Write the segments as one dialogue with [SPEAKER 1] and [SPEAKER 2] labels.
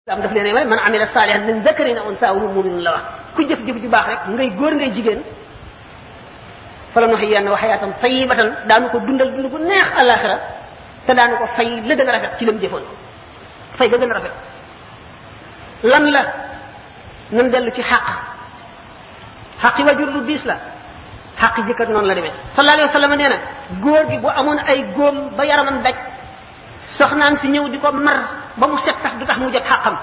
[SPEAKER 1] am daf leen way man amila salihan min zakarin aw unsa wa huwa mu'minun la wax ku jëf jëf ju baax rek ngay góor ngay jigéen fala nuhyiyanna wa hayatan tayyibatan daanu ko dundal dund bu neex alaxira te daanu ko fay la gën a rafet ci lam jëfoon fay ga gën a rafet lan la nan dellu ci xaqi wajur lu diis la xaqi jëkkër noonu la demee sallallahu alayhi wa sallam nee na góor gi bu amoon ay góom ba yaramam daj soxnaan si ñëw di ko mar ba mu set tax du tax mu jot xaqam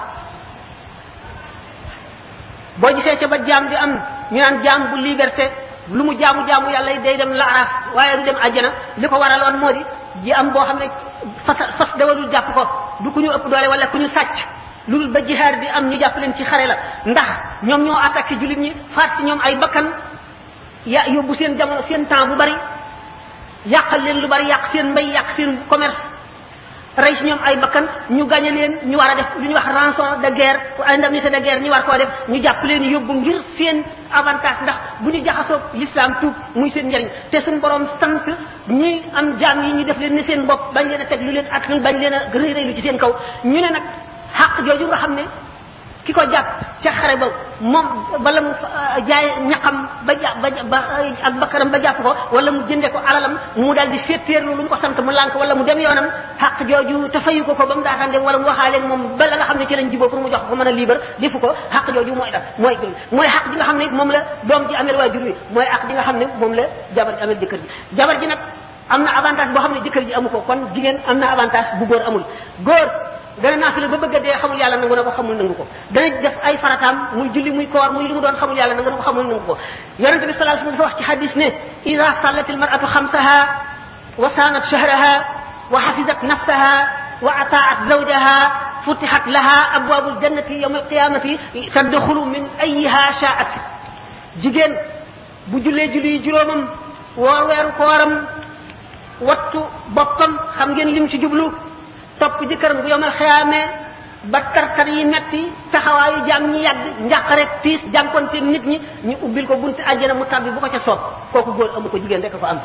[SPEAKER 1] boo gisee ca ba jaam di am ñu naan jaam bu liberté lu mu jaamu yàlla day dem laaraaf waaye du dem àjjana li ko waraloon moo di ji am boo xam ne fas dawalul jàpp ko du ku ñu ëpp doole wala ku ñu sàcc loolu ba jihaar di am ñu jàpp leen ci xare la ndax ñoom ñoo attaqué jullit ñi faat ci ñoom ay bakkan yóbbu seen jamono seen temps bu bari yàqal leen lu bari yàq seen mbay yàq seen commerce rey ci ñoom ay bakkan ñu gañe leen ñu war a def lu ñuy wax rançon de guerre indemnité de guerre ñu war koo def ñu jàpp leen yóbbu ngir seen avantage ndax bu ñu jaxasoo l'islam tuub muy seen njariñ te suñu borom sant ñi am jaam yi ñu def leen ne seen bopp bañ leen a teg lu leen attan bañ leen a rëy rëy lu ci seen kaw ñu ne nag xaq jooju nga xam ne ki ko jàpp ca xare ba moom bala mu jaay ñaqam ba ak bakkaram ba jàpp ko wala mu jënde ko alalam mu daal di féeteerlu lu ñu ko sant mu lànk wala mu dem yoonam xaq jooju te fayu ko ba mu daataan dem wala mu waxaaleeg moom ba la nga xam ne ci lañ jiboo pour mu jox ko mën a libre defu ko xaq jooju mooy xaq ji nga xam ne moom la doom ji amel waajur wi mooy xaq ji nga xam ne moom la jabar ji amel jëkkër ji jabar ji nag am na avantage boo xam ne jëkkër ji amu ko kon jigéen am na avantage bu góor amul góor dana naafila ba bëgg a dee xamul yàlla nangu na ko xamul nangu ko dana def ay farataam muy julli muy koor muy li mu doon xamul yàlla nangu na ko xamul nangu ko yonente bi sallallahu alayhi wasallam dafa wax ci hadis ne ida sallat al mar'atu xamsaha wa saanat shahraha wa hafizat nafsaha wa ata'at zawjaha futihat laha abwabul jannati yawm al qiyamati tadkhulu min ayyiha sha'at jigéen bu jullee julli juróomam woor weeru kooram wattu boppam xam ngeen lim ci jublu topp jëkkëram bu yomal xiyaamee ba tartar yi metti taxawaayu jaam ñi yàgg njàq rek tiis jànkonte nit ñi ñu ubbil ko bunti àjjana mu tabbi bu ko ca soob kooku góor amu ko jigéen rek ko am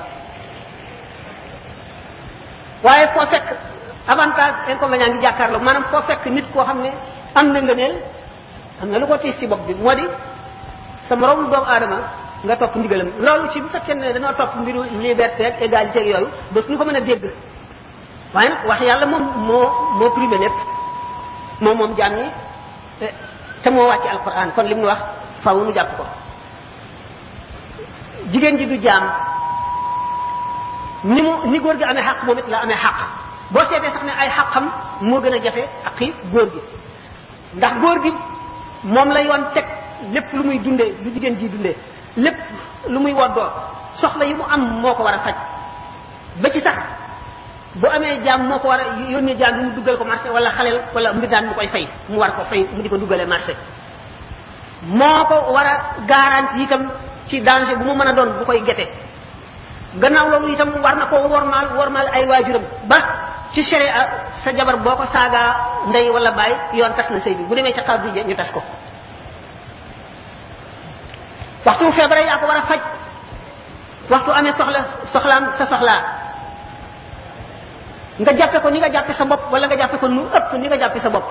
[SPEAKER 1] waaye foo fekk avantage inconvénient ngi jàkkaarloo maanaam foo fekk nit koo xam ne am na ngëneel am na lu ko tiis ci bopp bi moo di sa moroom doomu aadama nga topp ndigalam loolu ci bu fekkee ne dañoo topp mbiru liberté ak égalité ak yooyu dootuñu ko mën a dégg waaye nag wax yàlla moom moo primé lépp moom jaam ñi te moo wàcc alquran kon li mu wax faaw nu jàpp ko jigéen ji du jaam ni góor gi amee xaq moom it la amee xaq boo seetee sax ne ay xaqam moo gën a jafe aqi góor gi ndax góor gi moom la yoon teg lépp lu muy dundee lu jigéen ji dundee lépp lu muy woddoo soxla yi mu am moo ko war a faj ba ci sax bu amee jaam moo ko war a yónnee jaam bi mu duggal ko marché wala xaleel wala mbindaan mu koy fay mu war ko fay mu di ko duggalee marché moo ko war a garantie itam ci danger bu mu mën a doon bu koy gete gannaaw loolu itam war na ko wormaal ay waajuram ba ci sharia sa jabar boo ko saagaa ndey wala baay yoon tas na sëy bi bu demee ca xaw bi ñu tas ko waxtu feebar yaa ko war a faj waxtu amee soxlaam sa soxlaa nga jàppe ko ni nga jàppe sa bopp wala nga jàppe ko nu ëpp ni nga jàppe sa bopp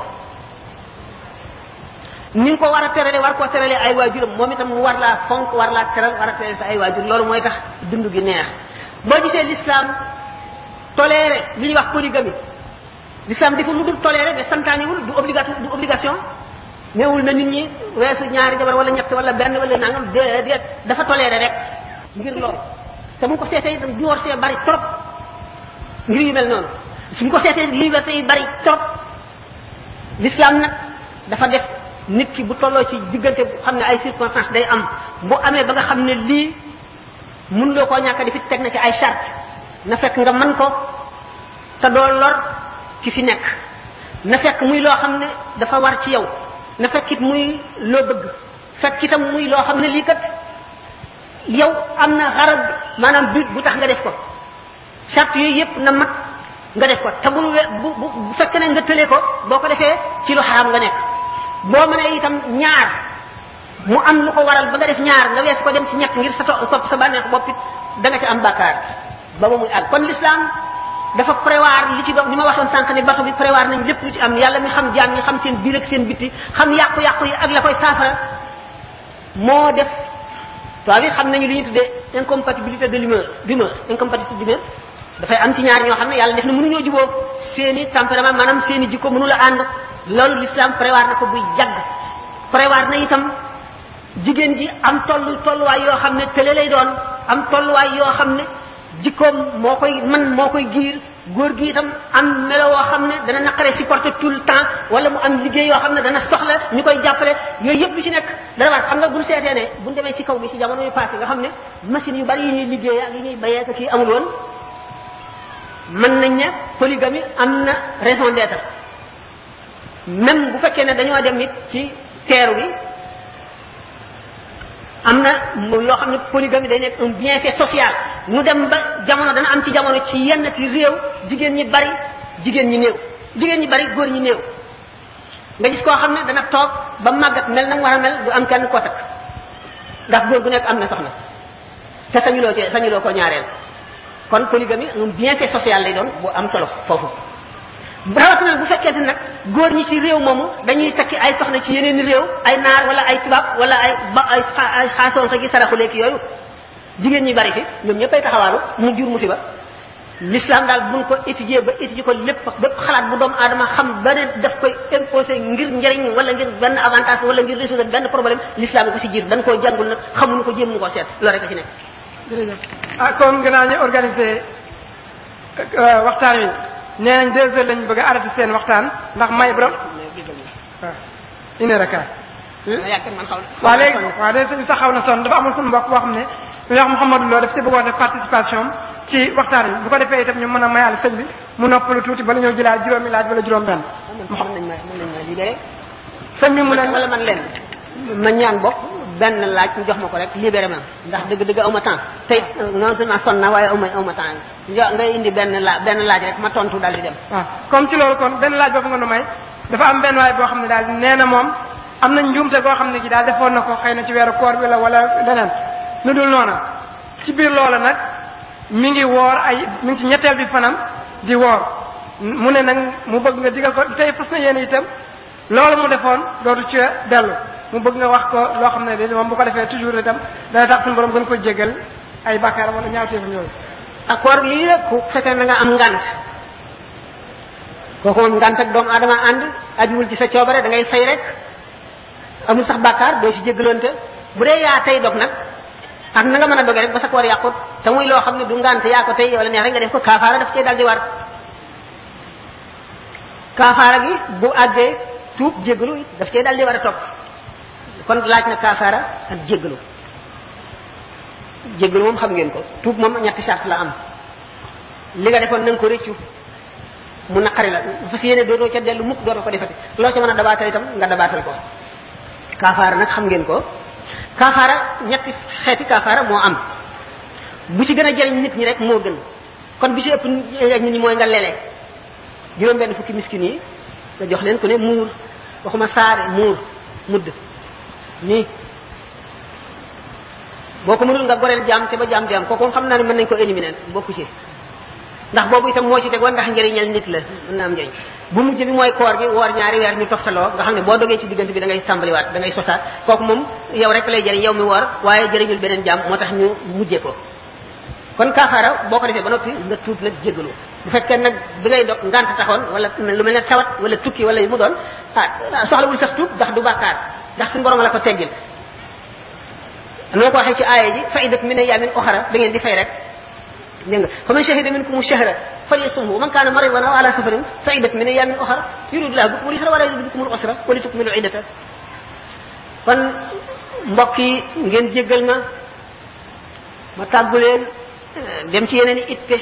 [SPEAKER 1] ni nga ko war a terale war koo terale ay waajuram moom itam mu war laa fonk war laa teral war a terale sa ay waajur loolu mooy tax dund gi neex boo gisee l'islam toléré li ñuy wax polygamie l'islam dafa lu dul toléré mais santaaniwul du obligation neewul na nit ñi weesu ñaari jabar wala ñett wala benn wala nangam déedéet dafa toléré rek ngir loolu te mu ko seetee itam divorcé bari trop ngir yu mel noonu suñ ko seetee liberté yi bari trop l'islam nag dafa def nit ki bu tolloo ci diggante bu xam ne ay circonstances day am bu amee ba nga xam ne lii mun loo koo ñàkk di fi teg na ci ay charte na fekk nga mën ko te doo lor ki fi nekk na fekk muy loo xam ne dafa war ci yow na fekk it muy loo bëgg fekk itam muy loo xam ne lii kat yow am na xarab maanaam but bu tax nga def ko charte yooyu yëpp na mat nga def ko te bu fekkee ne nga tëlee ko boo ko defee ci lu xaraam nga nekk boo mënee itam ñaar mu am lu ko waral ba nga def ñaar nga wees ko dem ci ñett ngir sa topp sa bànneex bopp it da nga ci am bàkkaar ba muy àgg kon l'islam dafa prévoir li ci doon ni ma waxoon sànq ne bato bi prévoir nañ lépp lu ci am yàlla mi xam jaam ñi xam seen biir ak seen bitti xam yàqu-yàqu yi ak la koy saafara moo def toit bi xam nañu li ñu tuddee incompatibilité de l'humeur incompatibilité d'humeur dafay am ci ñaar ñoo xam ne yàlla def na mënuñoo juboo seeni tempérament maanaam seeni jikko mënu la ànd loolu l'islam prévoir na ko buy yàgg prévoir na itam jigéen ji am tolluwaay yoo xam ne tële lay doon am tolluwaay yoo xam ne jikkoom moo koy giir góor gi itam am melo woo xam ne dana naqare supporter tout le temps wala mu am liggéey yoo xam ne dana soxla ñu koy jàppale yooyu yëpp lu ci nekk dana war xam nga buñ seetee ne buñ demee ci kaw gi ci jamono yu passé nga xam ne machine yu bari yi ñuy liggéey ak yi ñuy bayee ak kii amul woon mën nañ ne polygamie am na raison d'être même bu fekkee ne dañoo dem it ci teeru bi am na loo xam ne polygamie day nekk un bienfait social nu dem ba jamono dana am ci jamono ci yenn ci réew jigéen ñi bari jigéen ñi néew jigéen ñi bari góor ñi néew nga gis koo xam ne dana toog ba màggat mel na mu war a mel du am kenn koo takk ndax góor gu nekk am na soxna te sañuloo ko ñaareel kon polygamie un bienfait social lay doon bu am solo foofu rawatina bu fekkente nag góor ñi ci réew moomu dañuy takki ay soxna ci yeneen réew ay naar wala ay tubaab wala ay xaasoon sa gi saraxuleek yooyu jigéen ñi bari fi ñoom ñëppay taxawaalu mu jur musiba l'islam daal buñ ko étudier ba étudier ko lépp xalaat bu doomu aadama xam ba ne daf koy imposer ngir njëriñ wala ngir benn avantage wala ngir résoudre benn problème l'islam ko ci jiir dañ koo jàngul nag xamuñu ko jéem ñu ko seet loolu rek a ci nekk.
[SPEAKER 2] jërëjëf kon gannaaw ñu organiser waxtaan wi nee nañ 2 heures lañ bëgg a arrêté seen waxtaan ndax may borom waaw une heure quart. waaw léegi waaw léegi sax xaw na sonn dafa amul suñu mbokk boo xam ne ñu wax Mouhamadou Lo daf ci bëggoon def participation ci waxtaan wi bu ko defee itam ñu mën a mayal sëñ bi mu noppalu tuuti bala ñëw jëlaat juróomi laaj wala juróom-benn.
[SPEAKER 1] mën nañ ma libéré.
[SPEAKER 2] sëñ bi mu leen
[SPEAKER 1] wala man leen ma ñaan bokk benn laaj ñu jox ma ko rek libéré ma ndax dëgg-dëgg aw ma temps tey non seulement sonn na waaye aw ma temps ngay indi benn laaj rek ma tontu daal di dem.
[SPEAKER 2] waaw comme ci loolu kon benn laaj boobu nga nu may dafa am benn waay boo xam ne daal nee na moom am na njuumte goo xam ne gi daal defoon na ko xëy na ci weeru koor bi la wala leneen lu dul noona ci biir loola nag mi ngi ci ñetteel bi fanam di woor mu ne nag mu bëgg nga digal ko tey fas na yéen itam loolu mu defoon dootu ci dellu mu bëgg nga wax ko loo xam ne de moom bu ko defee toujours itam dana tax suñu borom gën ko jéggal ay bàkkaar wala ñaawteefam yooyu.
[SPEAKER 1] accord lii la ku fekkee na nga am ngant kooku moom ngant ak doomu aadama ànd ajuwul ci sa coobare da ngay fay rek amul sax bàkkaar doo ci jéggaloonte bu dee yaa tey dog nag ak na nga mën a doge rek ba sa koor yàqut te muy loo xam ne du ngant yaa ko tey wala neex rek nga def ko kaafaara daf cee dal di war kaafaara gi bu àggee tuub jéggalu daf cee dal di war a topp kon laaj na kaafaara ak jéggalu moom xam ngeen ko tuub moom ñetti charte la am li nga defoon na nga ko rëccu mu naqari la fas yéene dootoo ca dellu mukk dootoo ko defati loo ca mën a dabaatal itam nga dabaatal ko kaafaara nag xam ngeen ko kaafaara ñetti xeeti kaafaara moo am bu ci gën a jëriñ nit ñi rek moo gën kon bi ci ëpp nit ñi mooy nga lele juróom-benn fukki miskin yi nga jox leen ku ne muur waxuma saare muur mudd nii boo ko mënul nga goreel jaam te ba jaam kooku xam naa ne mën nañ ko éliminer bokku ci ndax boobu itam moo ci tegoon ndax njëriñal nit la mën na am njëriñ bu mujj bi mooy koor gi woor ñaari weer ñu toftaloo nga xam ne boo dogee ci diggante bi da ngay tàmbaliwaat da ngay sosaat kooku moom yow rek lay jëriñ yow mi woor waaye jëriñul beneen jaam moo tax ñu mujjee ko kon kaafaara boo ko defee ba noppi nga tuub nag jéggalu bu fekkee nag bi ngay dog ngant taxoon wala lu mel ne tawat wala tukki wala yu mu doon soxlawul sax tuub ndax du bàkkaar ndax suñu borom la ko teggil noo ko waxee ci aaya ji fa'idat min ayyamin ukhra da ngeen di fay rek dégg nga fa man shahida minkum ash-shahra falyasumhu wa man kana maridan aw ala safarin fa'idat min ayyamin ukhra yuridu Allahu bikum al-yusra wa la yuridu bikum al-usra wa litukmilu iddata kon mbokk yi ngeen jéggal ma tàggu leen dem ci yeneen i itte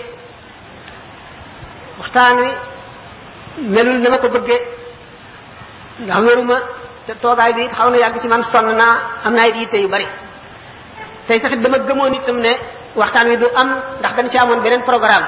[SPEAKER 1] waxtaan wi melul na ma ko bëggee ndax wéruma te toogaay bi xaw na yàgg ci man sonn naa am naa it yitte yu bari tey saxit dama gëmoon itam ne waxtaan wi du am ndax dañ ci amoon beneen programme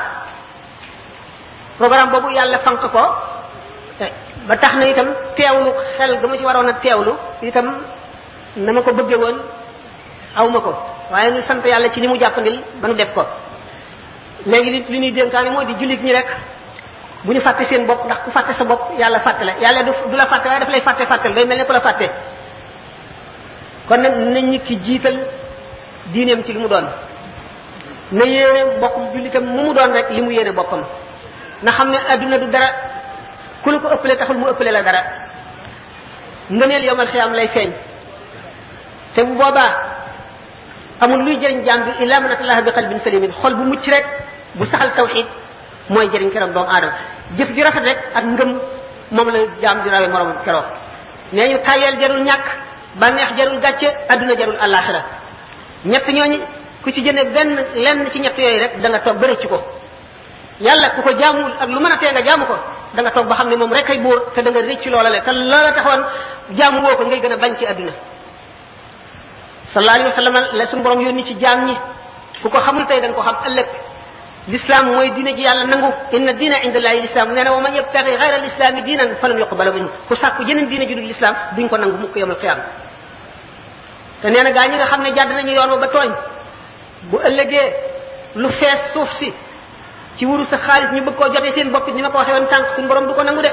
[SPEAKER 1] boobu yàlla fanq ko ba tax na itam teewlu xel ga ma ci waroon a teewlu itam na ma ko bëggee woon aw ma ko waaye ñu sant yàlla ci li mu jàppandil ba nu def ko léegi li ñuy dénkaani moo di jullit ñi rek bu ñu fàtte seen bopp ndax ku fàtte sa bopp yàlla fàtte la yàlla du la fàtte waaye daf lay fàttel day mel ne ku la fàtte kon nag nañ nit ki jiital diineem ci li mu doon na yéene mbokkum jullitam mu doon rek li mu yéene boppam na xam ne adduna du dara ku la ko ëppale taxul mu ëppale la dara ngëneel yowmal xiyaam lay feeñ te bu boobaa amul luy jëriñ jaam bi illa man atallaha bi qalbin salimin xol bu mucc rek bu saxal tawxid mooy jëriñ keroog doomu aadama jëf ju rafet rek ak ngëm moom la jaam di rawe moroom keroog nee ñu tàyyeel jarul ñàkk bànneex jarul gàcce adduna jarul àllaaxira ñett ñooñu ku ci jëne lenn ci ñett yooyu rek da nga toog ba rëcc ko yàlla ku ko jaamul ak lu mën a tee nga jaamu ko da nga toog ba xam ne moom rek ay buur te da nga rëcc loola le te loola taxoon jaamu woo ko ngay gën a bañ ci adduna sallallahu alayhi wa sallam la suñu borom yónni ci jaam ñi ku ko xamul tey da nga ko xam ëllëg l'islam mooy diine ji yàlla nangu inna diina inda allahi l'islam nee na wa man yabtaghi ghayra al-islami diinan falan yuqbala minhu ku sàkku jeneen diine ju dul l'islam duñ ko nangu mukk yawmal qiyaama te nee na gaa ñi nga xam ne jàdd nañu yoon wa ba tooñ bu ëllëgee lu fees suuf si ci wuru sa xaalis ñu bëgg koo jotee seen bopp ni ma ko waxee woon tànk suñu borom du ko nangu de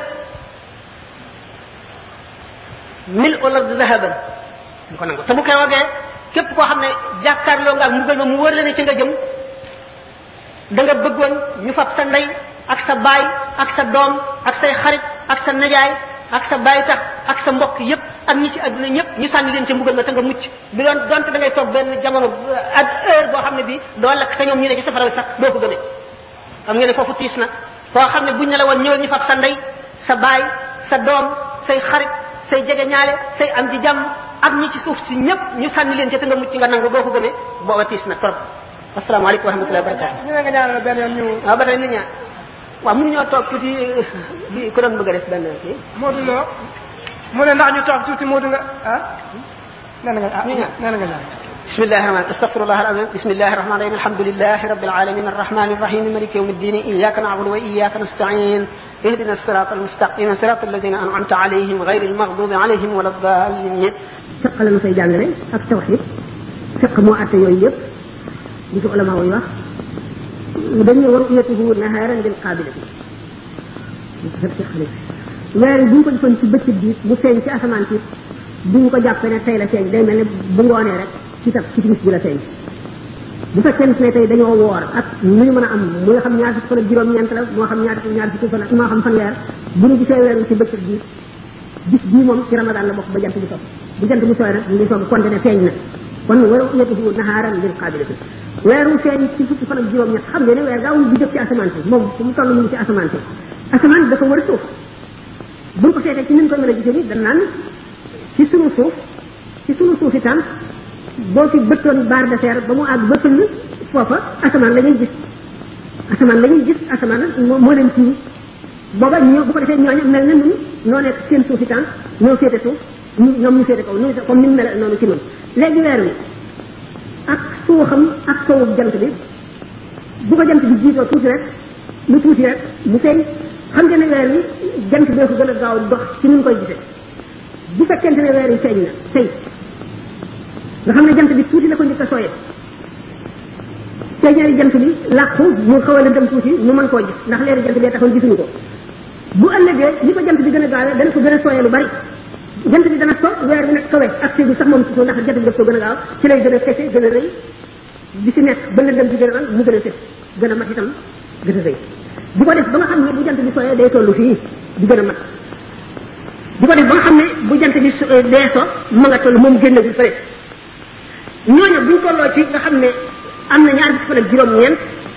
[SPEAKER 1] mil al-ard dhahaban du ko nangu te bu keroogee képp koo xam ne jàkkaarloo nga ak mbugal ma mu wër la ne ci nga jëm da nga bëggoon ñu fab sa ndey ak sa baay ak sa doom ak say xarit ak sa najaay ak sa baay tax ak sa mbokk yépp ak ñi ci àdduna ñëpp ñu sànni leen ca mbugal ma te nga mucc bi doon donte da ngay toog benn jamono ak heure boo xam ne bi doo lakk te ñoom ñu ne ci safara sax doo ko gëmee xam nga ne foofu tiis na koo xam ne buñ ne la woon ñëwal ñu fab sa ndey sa baay sa doom say xarit say jege ñaale say am di jàmm ak ñi ci suuf si ñëpp ñu sànni leen ca te nga mucc nga nangu doo ko gëmee booba tiis na trop asalaamaaleykum wa rahmatullahi wa barakatuh
[SPEAKER 2] ñu ne nga ñaanal benn yoon ñu
[SPEAKER 1] waaw ba tey nit ñaa waaw mënuñoo toog tuuti bi ku doon bëgg a def benn kii
[SPEAKER 2] Modou Lo mu ne ndax ñu toog tuuti Modou nga nee na nga nee na nga ñaan
[SPEAKER 1] بسم الله الرحمن استغفر الله العظيم بسم الله الرحمن الرحيم الحمد لله رب العالمين الرحمن الرحيم مالك يوم الدين اياك نعبد واياك نستعين اهدنا الصراط المستقيم صراط الذين انعمت عليهم غير المغضوب عليهم ولا الضالين فقال ما سي جانغري ak tawhid fiq mo atte yoy yep li ko ulama way wax dañu war yatuhu naharan bil qabilati weer buñ ko defoon ci bëccëg bi bu feeñ ci asamaan ci buñ ko jàppee ne tey la feeñ day mel ne bu ngoonee rek ci tam ci timis bi la feeñ bu fekkee ne tey dañoo woor ak lu ñu mën a am mu nga xam ñaar fukki fan ak juróom-ñeent la moo xam ñaar fukki fan ak moo xam fanweer bu ñu gisee weeru ci bëccëg bi bis bii moom ci ramadan la bokk ba jant bi sopp bu jant bi sooy nag ñu ngi soog kon ne feeñ na kon waru yatuhu naharan bil qabilati weeru feeñ ci fukki fan ak juróom-ñett xam ngeen ne weer gaawul di jóg ci asamaan si moom fu mu toll mu ngi ci asamaan si asamaan dafa war a suuf buñ ko seetee ci niñ koy mën a gisee ni dañ naan ci sunu suuf itam boo fi bëttoon barre de fer ba mu àgg ba fëll foofa asamaan la ñuy gis asamaan moo leen tiim booba ñoo bu ko defee ñooñu mel ne ñun ñoo nekk seen suuf itam ñoo féete suuf ñoom ñu féete kaw ñu comme ni mu mel noonu ci ñun léegi weer wi ak suuxam ak sowu jant bi bu ko jant bi jiitoo tuuti rek mu feeñ xam nga ne weer wi jant bee ko gën a gaaw dox ci ni ñu koy gisee bu fekkente ne weer wi feeñ na tey nga xam ne jant bi tuuti la ko njëkk a sooyee feeñaari jant bi làqu mu xaw a lëndëm tuuti ñu mën koo gis ndax leeri jant bee taxoon gisuñu ko bu ëllëgee li ko jant bi gën a gaawee dana ko gën a sooyee lu bari jant bi dana so weer bi nag kawe ak si bi sax moom ci ndax jant bi daf ko gën a gaaw ci lay gën a fese gën a rëy bi si nekk ba lëndëm bi gën a mu gën a fes gën a mat itam gën a rëy bu ko def ba nga xam ne bu jant bi sooyee day tollu fii di gën a mat bu ko def ba nga xam ne bu jant bi dee so ma nga toll moom génnagul fële ñooñu buñ tolloo ci nga xam ne am na ñaar fukki fan ak juróom-ñeent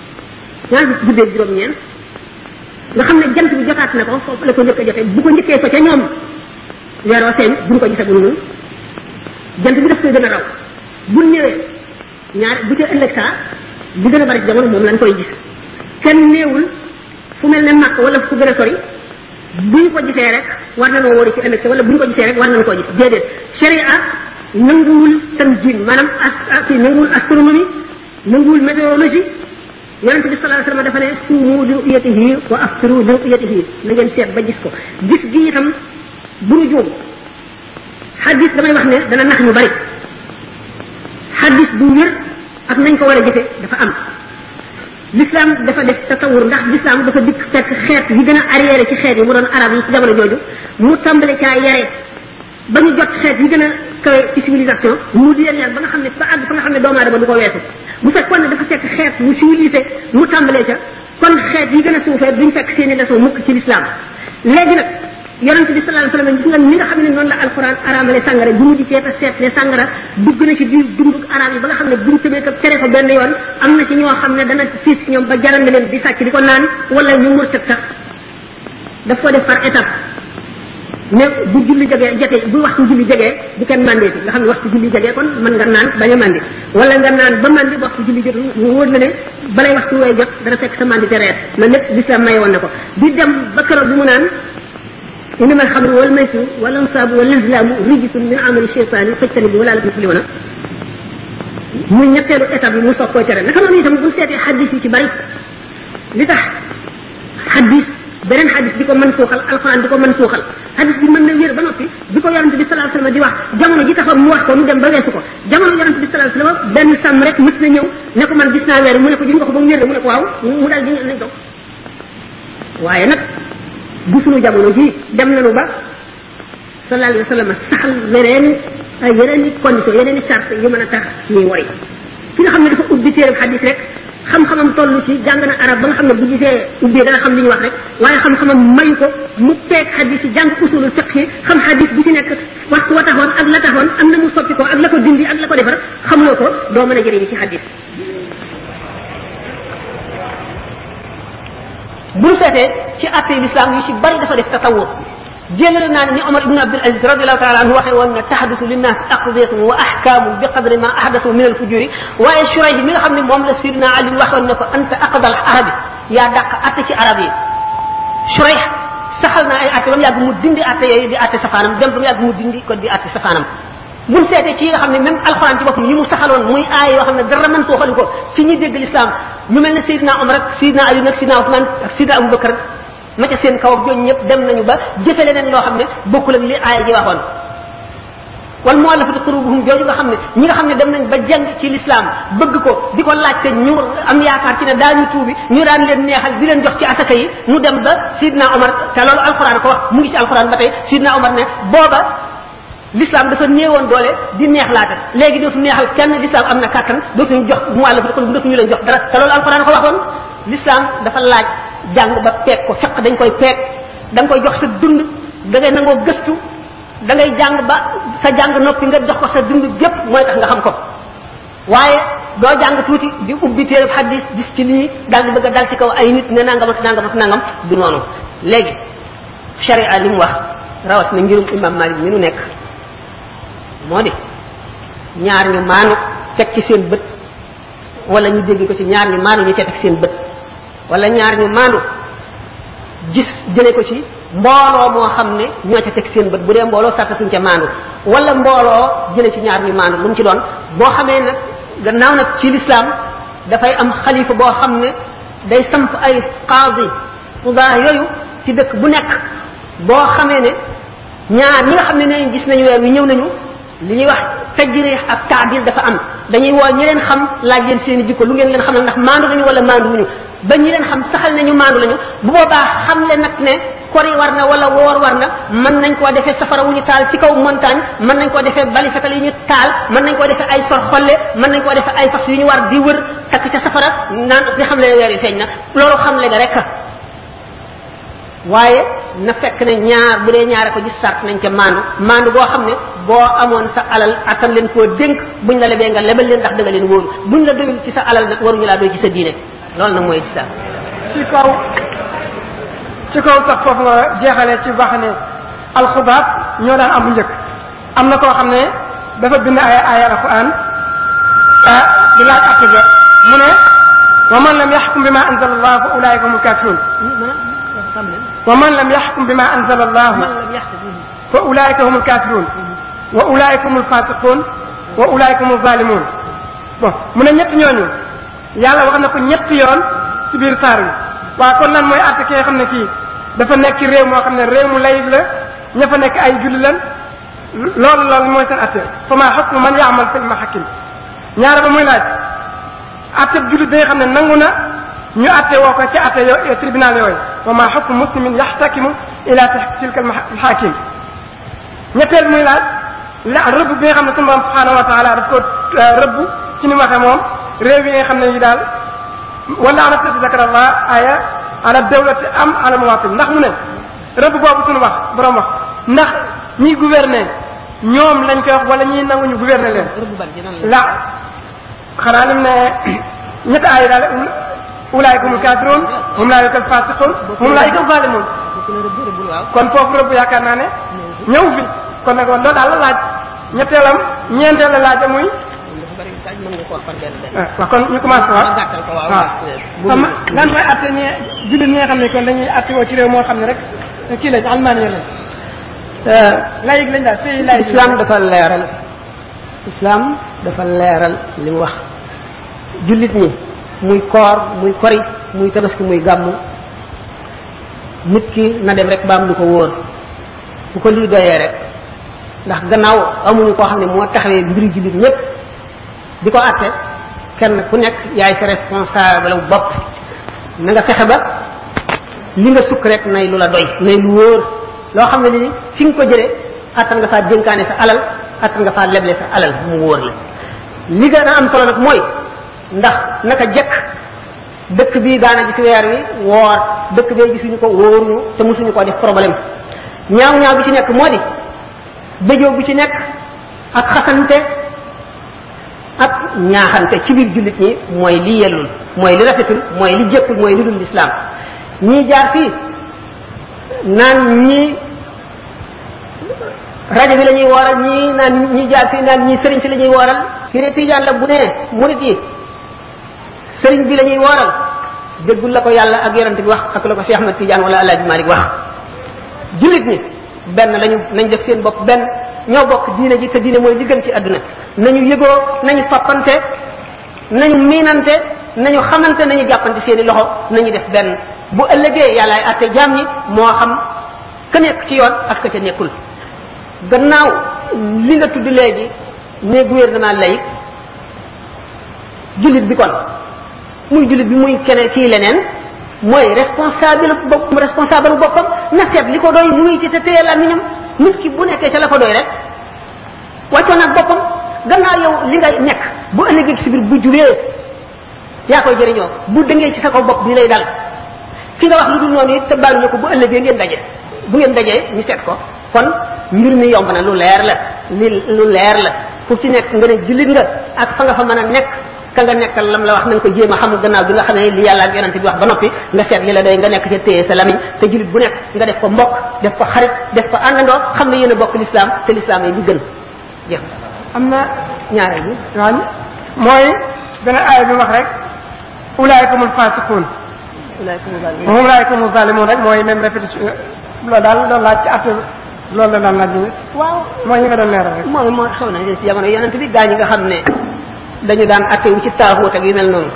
[SPEAKER 1] nga xam ne jant bi jotaat na ko foofu la ko njëkk a jotee bu ko njëkkee so ca ñoom weeroo feeñ buñ ko gisagul ñun jant bi daf koy gën a raw bu ñëwee ñaar bu ca ëllëg saa bi gën a bari ci jamono moom lañ koy gis kenn néewul fu mel ne màkk wala fu gën a sori buñ ko gisee rek war nañoo wóori ci ëllëg wala buñ ko gisee rek war nañu koo gis déedéet sharia nanguwul tanjim maanaam nanguwul astronomie nanguwul météorologie yonente bi sallallahu alayhi wasallam dafa ne suumu li ru'yatihi wa aftiru li ru'yatihi na ngeen seet ba gis ko gis gi itam bu nu juum xadis damay wax ne dana nax ñu bari xadis bu wér ak nañ ko war a jëfe dafa am l'islam dafa def tatawur ndax l'islam dafa dikk fekk xeet yi gën a arrière ci xeet yi mu doon arab yi ci jamono jooju mu tàmbale caa yare ba ñu jot xeet yi gën a kawe ci civilisation mu di leen yar ba nga xam ne ba àgg fa nga xam ne doomu aadama du ko weesu bu fekkoon ne dafa fekk xeet mu civilisé mu tàmbalee ca kon xeet yi gën a suufee duñ fekk seeni leçon mukk ci l'islam léegi nag yonente bi sallallahu alayhi wasallam gis nga ni nga xam ne noonu la alquran araamale sàngara bu mu dikkee te seet ne sàngara dugg na ci biir dundug arab yi ba nga xam ne buñ tëbee ko tere ko benn yoon am na ci ñoo xam ne dana fiis ci ñoom ba jaral na leen di sàcc di ko naan wala ñu murtat sax daf ko def par étape ne bu julli jegee bu waxtu julli jegee bu kenn mandeeti nga xam ne waxtu julli jegee kon mën nga naan bañ a mandi wala nga naan ba mandi waxtu julli jotul mu wóor na ne balay waxtu wooy jot dara fekk sa mandi te reer na lépp l'islam maye woon na ko di dem ba keroog bi mu naan إنما الخمر والميسر والأنصاب والأزلام رجس من عمل الشيطان فاجتنبوه لعلكم تفلحون muy ñetteelu étape bi mu soog koy tere naka noonu itam bu seetee xadis yi ci bari li tax xadis beneen xadis di ko mën suuxal alxuraan di ko mën suuxal xadis bi mën na wér ba noppi bi ko yonente bi sallallahu alayhi wasallam di wax jamono ji taxaw mu wax ko mu dem ba weesu ko jamono yonente bi sallallahu alayhi wasallam benn sàmm rek mës na ñëw ne ko man gis naa weer mu ne ko gis nga ko ba mu wér mu ne ko waaw mu daal di nañ ko waaye nag bu sunu jamono ji dem nañu ba sallallahu alayhi wasallam saxal yeneen i condition yeneen i charte yu mën a tax ñuy wari ki nga xam ne dafa ubbi téere xadis rek xam-xamam toll ci jàng na arab ba nga xam ne bu gisee ubbee dana xam li ñu wax rek waaye xam-xamam mayu ko mu peeg xadis yi jàng usulul fiqh yi xam xadis bu ci nekk waxtu wa taxoon ak la taxoon am na mu soppi ko ak la ko dindi ak la ko defar xamuloo ko doo mën a jëriñu ci xadis bu ñu seetee ci atte l'islam yu ci bari dafa def tatawur jëlale naa ni Omar ibn Abdul Aziz radiyallahu ta'ala anhu waxee woon ne tahaddusu linnaas aqdiyatun wa ahkaamun bi qadri ma ahdathu min al-fujuri waaye Shurayh mi nga xam ne moom la Sidina Ali waxoon ne ko anta aqdal arabi yaa dàq atte ci arab yi Shurayh saxal na ay atte ba mu yàgg mu dindi atte yooyu di atte safaanam dem ba mu yàgg mu dindi ko di atte safaanam buñ seetee ci yi nga xam ne même alxuraan ci boppam yi mu saxaloon muy aay yoo xam ne dara mën soo xali ko ci ñi dégg l'islam ñu mel ne Seydina Omar ak Seydina Ali nag Seydina Ousmane ak Seydina Aboubacar ma ca seen kaw ak ñooñu ñëpp dem nañu ba jëfe leneen loo xam ne bokkul ak li aay ji waxoon wal mu'allafati qulubuhum jooju nga xam ne ñi nga xam ne dem nañ ba jàng ci l'islam bëgg ko di ko laajte ñu am yaakaar ci ne daañu tuubi ñu daan leen neexal di leen jox ci asaka yi mu dem ba Seydina Omar te loolu alxuraan ko wax mu ngi ci alxuraan ba tey Seydina Omar ne booba l'islam dafa néewoon doole di neex laata léegi dootu neexal kenn l'islam am na kàttan dootuñu jox mu'allafati qulubuhum dootuñu leen jox dara te loolu alxuraan ko waxoon l'islam dafa laaj jàng ba peeg ko fekk dañ koy peeg da nga koy jox sa dund da ngay nangoo gëstu da ngay jàng ba sa jàng noppi nga jox ko sa dund gépp mooy tax nga xam ko waaye doo jàng tuuti di ubbi téereb hadis gis ci lii daal di bëgg a dal ci kaw ay nit ne nangam ak nangam ak nangam du noonu léegi sharia li mu wax rawat na ngirum imam Malik mi nu nekk moo di ñaar ñu maanu teg ci seen bët wala ñu dégg ko ci ñaar ñu maanu ñu teg seen bët wala ñaar ñu maandu gis jëlee ko ci mbooloo moo xam ne ñoo ca teg seen bët bu dee mbooloo sartatuñ ca maandu wala mbooloo jëlee ci ñaar ñu maandu lu mu ci doon boo xamee nag gannaaw nag ci l'islam dafay am xalifa boo xam ne day samp ay qaadi qudaa yooyu ci dëkk bu nekk boo xamee ne ñaar ñi nga xam ne ne gis nañu weer wi ñëw nañu li ñuy wax tajrih ak taadil dafa am dañuy woo ñi leen xam laaj leen seen i jikko lu ngeen leen xamal ndax maandu nañu wala maandu wuñu ba ñi leen xam saxal nañu maandu lañu bu boobaa xam le nag ne kori war na wala woor war na mën nañ koo defee safara wu ñu taal ci kaw montagne mën nañ koo defee bali fetal yu ñu taal mën nañ koo defee ay sor xolle mën nañ koo defee ay fas yu ñu war di wër takk ca safara naan di xam le weer yi feeñ na loolu xam le nga rek waaye na fekk ne ñaar bu dee ñaare ko gis sart nañ ca maandu boo xam ne boo amoon sa alal attan leen koo dénk buñ la lebee nga lebal leen ndax da nga leen wóoru buñ la doyul ci sa alal nag waruñu laa doy ci sa diine loolu nag mooy islam
[SPEAKER 2] ci kaw sax foofu nga jeexalee ci wax ne alxubaab ñoo daan am bu njëkk am na koo xam ne dafa bind ay alquran di laaj atte ba mu ne wa man lam yaxkum bima anzala allah fa ulaika humul kafirun wa man lam yaxkum bima anzala allah fa ulaika humul kafirun wa ulaika humul fasiqun wa ulaika humul zalimun bon mu ne ñett ñooñu yàlla wax na ko ñett yoon ci biir saar yi waaw kon lan mooy àtte ki nga xam ne kii dafa nekk ci réew moo xam ne réew mu layig la ña fa nekk ay julli lan loolu mooy seen àtte fa maa xukmu man yaamal fil mahakim ñaara ba muy laaj àtte jullit bi nga xam ne nangu na ñu atte woo ko ci atte tribunal yooyu wa ma hukmu muslimin yaxtakimu ila tilka almahakim ñetteel muy laaj la rëbb bi nga xam ne sunu borom subhanahu wa taala daf ko rëbb ci ni mu waxee moom réew yi nga xam ne yi daal wala ala tazakara allah aya ala dawlati am ala muwatin ndax mu ne rëbb boobu sunu wax borom wax ndax ñi gouverner ñoom lañ koy wax wala ñi nanguñu gouverner leen la xanaa lim ne ñetti aaya daal ulaayika humul kaafiruun hum laa yakal faasiquun hum laa yakal zaalimuun kon foofu rëbb yaakaar naa ne ñëw fi kon nag loolu daal la laaj ñetteelam ñeenteel la laaj muy waaw kon ñu commencé waaw waaw lan mooy atte ñi jullit ñi nga xam ne kon dañuy atte woo ci réew moo xam ne rek kii lañ almaani lañ layig lañ daal fii layig
[SPEAKER 1] islam dafa leeral li mu wax jullit ñi muy koor muy kori muy tabaski muy gàmmu nit ki na dem rek ba am lu ko wóor bu ko lii doyee rek ndax gannaaw amuñu koo xam ne moo taxawee mbiri jullit ñëpp di ko àtte kenn ku nekk yaay sa responsable bopp na nga fexe ba li nga sukk rek nay lu la doy nay lu wóor loo xam ne ni fi nga ko jëlee attan nga faa dénkaane sa alal attan nga faa leble sa alal mu wóor la li gën a am solo nag mooy ndax naka jekk dëkk bii daana gis weer wi woor dëkk bee gisuñu ko wóoruñu te mosuñu ko def problème ñaaw bi ci nekk moo di béjoo bu ci nekk ak xasante ak ñaaxante ci biir jullit ñi mooy li yellul mooy li rafetul mooy li jëkkul mooy li dul lislaam ñii jaar fii naan ñii rajo bi la ñuy wooral ñii naan ñii jaar fii naan ñii sëriñ si la ñuy wooral fii de tijaan la bu nee murit yi sëriñ bi la ñuy wooral déggul la ko yàlla ak yonent bi wax ak la ko Cheikh Ahmad Tidiane wala Alaaji Malik wax jullit ñi benn lañu nañ def seen bopp benn ñoo bokk diine ji te diine mooy li gën ci àdduna nañu yëgoo nañu soppante nañu miinante nañu xamante nañu jàppante seeni loxo nañu def benn bu ëllëgee yàllaay àtte jaam ñi moo xam ka nekk ci yoon ak ka ca nekkul gannaaw li nga tudd léegi ne gouvernement laïque jullit bi kon muy jullit bi muy keneen kii leneen mooy responsable boppam na seet li ko doy muy ci te téye làmmiñam nit ki bu nekkee ca la ko doy rek wàccoon ak boppam gannaaw yow li nga nekk bu ëllëgee ci biir bu jubee yaa koy jëriñoo bu dëngee ci sa kaw bopp bi lay dal ki nga wax lu dul noonu it te baaluñu ko bu ëllëgee ngeen daje bu ngeen dajee ñu seet ko kon mbir mi yomb na lu leer la fu ci nekk nga ne jullit nga ak fa nga fa mën a nekk ka nga nekkal lam la wax nañ ko jéem a xam gannaaw bi nga xam ne li yàlla ak yonent bi wax ba noppi nga seet li la doy nga nekk ca téye sa lamiñ te jullit bu nekk nga def ko mbokk def ko xarit def ko àndandoo xam ne yéen a bokk l'islam te l'islam yi bi gën jeex
[SPEAKER 2] am na
[SPEAKER 1] ñaareel bi
[SPEAKER 2] waaw mooy beneen aaya bi wax rek ulaayikumul faasiquun ulaayikumul zaalimuun rek mooy même répétition loolu daal loolu laaj ci affaire loolu la daan laaj bi
[SPEAKER 1] waaw
[SPEAKER 2] mooy ñi nga doon leeral rek
[SPEAKER 1] moo xew na ci jamono yonent bi gaa ñi nga xam ne dañu daan atte wu ci taaxuut ak yu mel noonu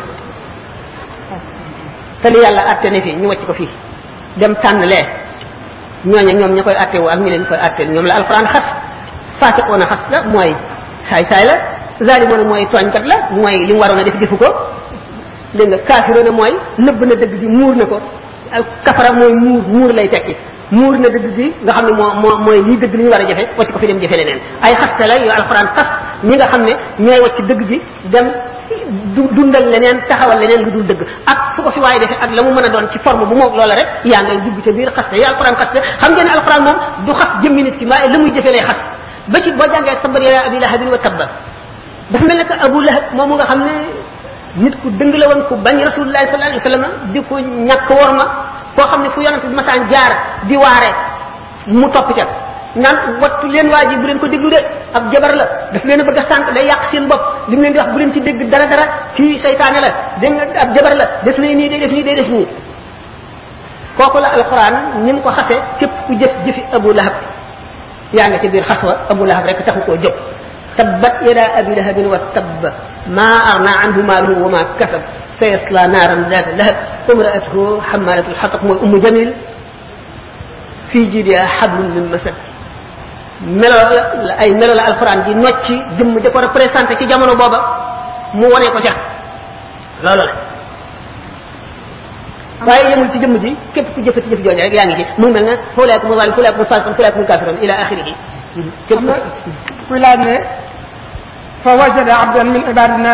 [SPEAKER 1] te li yàlla atte ne fii ñu wàcc ko fii dem tànn lee ñooña ñoom ña koy atte wu ak ñi leen koy atteel ñoom la alquran xas faasiqoona xas la mooy saay la zaalimoona mooy tooñkat la mooy li mu waroon a def defu ko dégg nga kaafiroona mooy nëbb na dëgg bi muur na ko kafara mooy muur lay tekki muur na dëgg bi nga xam ne mooy lii dëgg li ñu war a jafe wacc ko fi dem jafe leneen ay xaste la yu alxuraan xas ñi nga xam ne ñooy wacc dëgg bi dem dundal leneen taxawal leneen lu dul dëgg ak fu ko fi waaye defee ak la mu mën a doon ci forme bu moom loola rek yaa ngay dugg ca biir xaste yi alxuraan xaste xam ngeen ne alxuraan moom du xas jëmmi nit ki waaye la muy jëfee lay xas ba ci boo jàngee tabbat yadaa abi lahabin wa tabba dafa mel ne que Abu Lahab moomu nga xam ne nit ku dëng la woon ku bañ rasulullahi sallallahu alayhi wasallam di ko ñàkk worma koo xam ne fu yonent bi masaan jaar di waare mu topp ca naan wattu leen waa ji bu leen ko déglu de ab jabar la daf leen a bëgg a sànq day yàq seen bopp li mu leen di wax bu leen ci dégg dara kii seytaane la dégg nga ab jabar la def na nii day def nii kooku la alquran ni mu ko xase képp ku jëfi Abu Lahab yaa nga ci biir xas wa Abu Lahab rek taxu koo jóg tabbat yadaa abi lahabin wa tabba maa aghnaa anhu maaluhu wa maa kasab sayasla naaran zaata lahab wa imra'atuhu hammalatal hatab mooy Ummu Jamil fii jiidihaa hablum min masad melo la alquran di nocci jëmm da ko représenté ci jamono booba mu wone ko ca loolu la waaye yemul ci jëmm ji képp ku jëfati jëf jooju rek yaa ngi ci mu mel ne fulaakum zalim fulaakum fasiqun fulaakum kafirun ila axirihi képp
[SPEAKER 2] kuy laaj ne fa wajada abdan min ibadina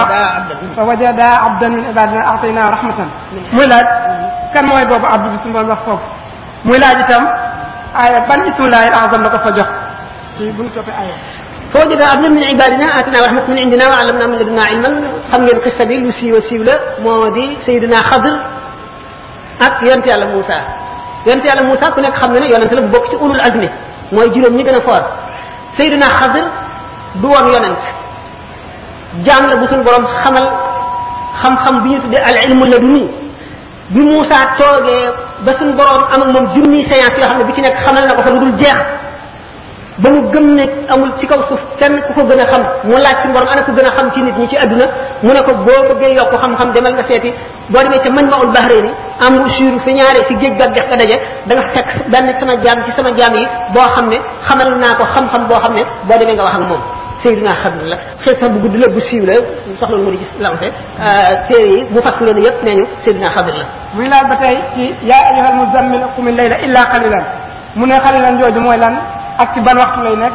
[SPEAKER 2] atayna rahmatan muy laaj kan mooy boobu abdu bi suñu doon wax foofu muy laaj itam aaya ban ismullahi al-azam la ko fa jox ci bu ñu toppee aaya
[SPEAKER 1] fa wajada abdan min ibadina atina rahmatan min indina wa allamna min ladunna ilman xam ngeen xista bi lu siiw la moo di sayyidina Xadir ak yonent yàlla Moussa yonent yàlla Moussa ku nekk xam na ne yonent la bu bokk ci ulul azmi mooy juróom ñi gën a foor sayyidina Xadir du woon yonent jaam la bu suñu borom xamal xam-xam bi ñu tuddee al ilmu laduni bi Moussa toogee ba suñu borom am ak moom junniy séance yoo xam ne bi ci nekk xamal na ko fa lu dul jeex ba mu gëm ne amul ci kaw suuf kenn ku ko gën a xam mu laaj suñu borom ana ku gën a xam ci nit ñi ci àdduna mu ne ko boo bëggee yokk xam-xam demal nga seeti boo demee ca Majma'ul Bahrayni embouchure fi ñaare fi géej ga dex ga daje da nga fekk benn sama jaam ci sama jaam yi boo xam ne xamal naa ko xam-xam boo xam ne boo demee nga wax ak moom Seydina Xadir la xëy sax bu gudd la bu siiw la soxla mu di ci lancé téere yi bu fas leen yëpp nee ñu Seydina Xadir la
[SPEAKER 2] muy laaj ba tey ci yaa ayyuhal muzammil qum al-layla illa qalilan mu ne qalilan jooju mooy lan ak ci ban waxtu lay nekk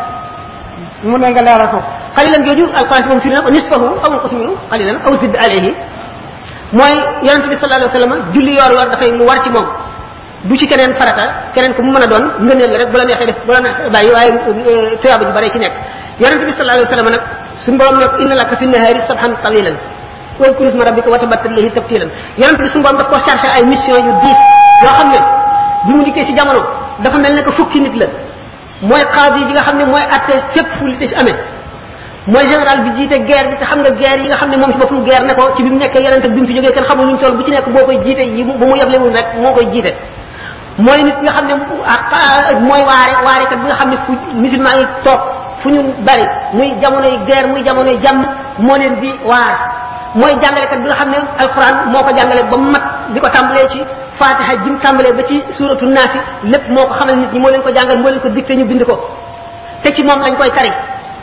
[SPEAKER 2] mu ne nga leeral ko
[SPEAKER 1] qalilan jooju alquran moom firi na ko nisfahu aw inqus minhu qalilan aw zid alayhi mooy yonente bi sallallahu alayhi wa sallam julli yor dafay lu war ci moom du ci keneen farata keneen ku mu mën a doon ngëneel la rek bu la neexee def bu la neexee bàyyi waaye tuyaaba ji bare ci nekk yonente bi sallallahu alayhi wa sallam nag suñu borom nag inna laka fi nahaari sabhan tawilan wadkur isma rabbika wa tabattal ilayhi tabtilan yonente bi suñu borom daf ko chargé ay mission yu diis yoo xam ne bi mu dikkee ci jamono dafa mel ne que fukki nit la mooy qaadi yi nga xam ne mooy atte fépp fu li ci amee mooy général bi jiite guerre bi te xam nga guerre yi nga xam ne moom ci boppam guerre ne ko ci bi mu nekkee yonente bi mu fi jógee kenn xamul lu ñu toll bu ci nekk boo koy jiite yi bu mu yeblewul rek moo koy jiite mooy nit nga xam ne mooy waarekat bi nga xam ne fu musulman yi toog fu ñu bari muy jamonoy guerre muy jamonoy jàmm moo leen di waar mooy jàngalekat bi nga xam ne alquran moo ko jàngale ba mat di ko tàmbalee ci fatiha jim tàmbalee ba ci suratu naasi lépp moo ko xamal nit ñi moo leen ko jàngal moo leen ko dicté ñu bind ko te ci moom lañ koy tari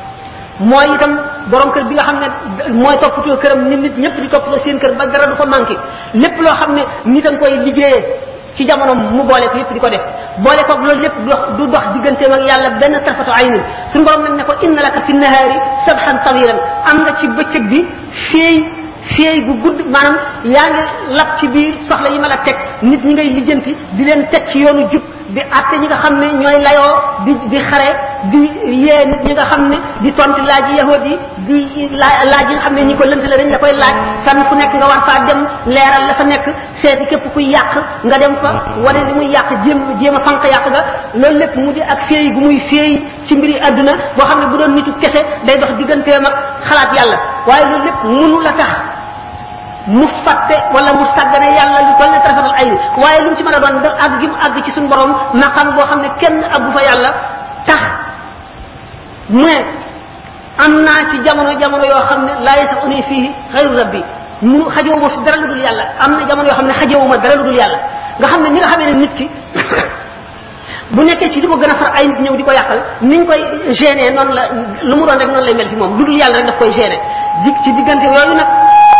[SPEAKER 1] mooy itam borom kër bi nga xam ne mooy toppatoo këram nit ñëpp di toppatoo seen kër ba dara du fa manqué lépp loo xam ne nit a nga koy liggéeyee ci jamono mu boole ko yëpp di ko def boole ko loolu yëpp du dox digganteem ak yàlla benn tarfatu aynin suñu borom nag ne ko inna laka fi nahaari sabhan tawilan am nga ci bëccëg bi féey bu gudd maanaam yaa ngi lab ci biir soxla yi ma la teg nit ñi ngay lijjanti di leen teg ci yoonu jub di àtte ñi nga xam ne ñooy layoo di xare di yee nit ñi nga xam ne di tontu laaj yahud yi di laaj yi nga xam ne ñi ko lënt la dañ la koy laaj fan fu nekk nga war faa dem leeral la fa nekk seeti képp kuy yàq nga dem fa wane li muy yàq jéem a fanq yàq ga loolu lépp mu di ak féey gu muy féey ci mbiri àdduna boo xam ne bu doon nitu kese day dox digganteem ak xalaat yàlla waaye loolu lépp mënu la tax mu fàtte wala mu sàggane yàlla lu toll ne tarafatal ay waaye lu mu ci mën a doon da àgg gi mu àgg ci suñu borom maqam boo xam ne kenn àggu fa yàlla tax mu ne am naa ci jamono yoo xam ne laa yasuni fii xayru rabbi mu xajewuma fi dara lu dul yàlla am na jamono yoo xam ne xajewuma dara lu dul yàlla nga xam ne ni nga xamee ne nit ki bu nekkee ci li ko gën a far ay nit ñëw di ko yàqal niñ koy gêner noonu la lu mu doon rek noonu lay mel fi moom lu dul yàlla rek daf koy gêner ci diggante yooyu nag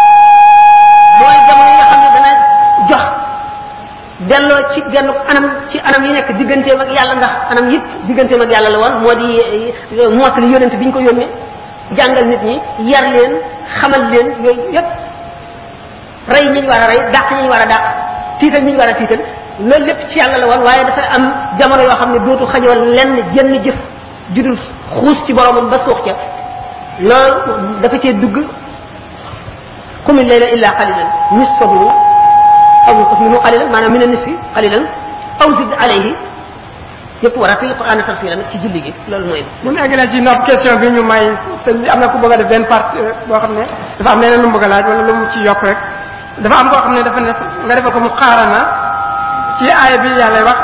[SPEAKER 1] mooy jamono yi nga xam ne dana jox delloo ci genn anam yi nekk digganteem ak yàlla ndax anam yëpp digganteem ak yàlla la woon moo di mottali yónent bi ñu ko yónnee jàngal nit ñi yar leen xamal leen yooyu yëpp rey ñi ñu war a rey dàq ñi ñu war a dàq tiital ñi ñu war a tiital loolu lépp ci yàlla la woon waaye dafa am jamono yoo xam ne dootu xajoo lenn jenn jëf judul xuus ci boromam ba suux ca loolu dafa cee dugg qum al-layla illa qalilan nisfahu aw inqus minhu qalilan maanaam min an-nisfi qalilan aw zid alayhi yëpp war a fi Qur'an tartilan ci julli gi loolu mooy.
[SPEAKER 2] bu ñu eggalee ci nopp question bi ñu may sëñ bi am na ku bëgg a def benn partie boo xam ne dafa am leneen lu mu bëgg a laaj wala lu mu ci yokk rek dafa am koo xam ne dafa ne nga defal ko mu xaarana ci aaya bi yàlla wax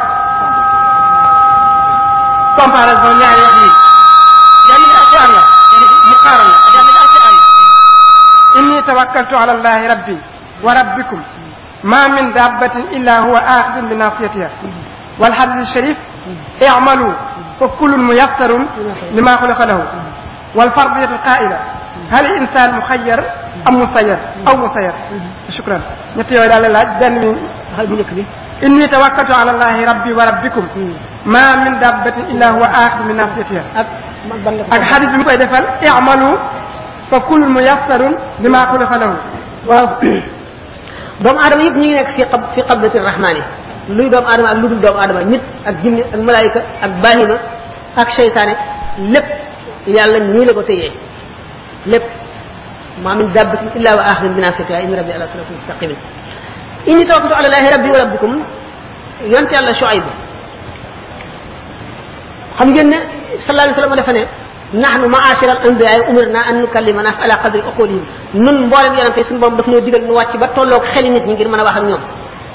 [SPEAKER 2] comparaison ñaari wax yi.
[SPEAKER 1] jàmm ni alquran la
[SPEAKER 2] mu xaarana.
[SPEAKER 1] jàmm ni alquran
[SPEAKER 2] inni tawakkaltu ala allahi rabbi wa rabbikum ma min dabbatin illa huwa akhidun bi nasiyatiha wal hadith sharif i'malu fa kullun muyassarun lima khuliqa lahu wal fardiyatu qa'ila hal insan mukhayyar am musayyar aw musayyar shukran ñett yooyu daal la laaj benn mi
[SPEAKER 1] waxal bu njëkk bi
[SPEAKER 2] inni tawakkaltu ala allahi rabbi wa rabbikum ma min dabbatin illa huwa akhidhu min nasiyatiha ak hadith bi mu koy defal i'malu fa kullu muyassarun lima xuliqa lahu
[SPEAKER 1] waaw doomu aadama yëpp ñu ngi nekk fi qabdati rahmani luy doomu aadama ak lu dul doomu aadama nit ak jinne ak malaayika ak bahima ak seytaane lépp yàlla nii la ko téyee lépp ma min dabbatin illa wa akhidhu min nasiyatiha inna rabbi ala siratin mustaqim inni tawakkaltu ala allahi rabbi wa rabbikum yonte yàlla Shuayb xam ngeen ne sallallahu alayhi wa sallam dafa ne nahnu ma'ashira al-anbiya umirna an nukallima nas ala qadri uqulihim nun mboolem yonente suñu borom daf ñoo digal ñu wàcc ba tolloog xeli nit ñi ngir mën a wax ak ñoom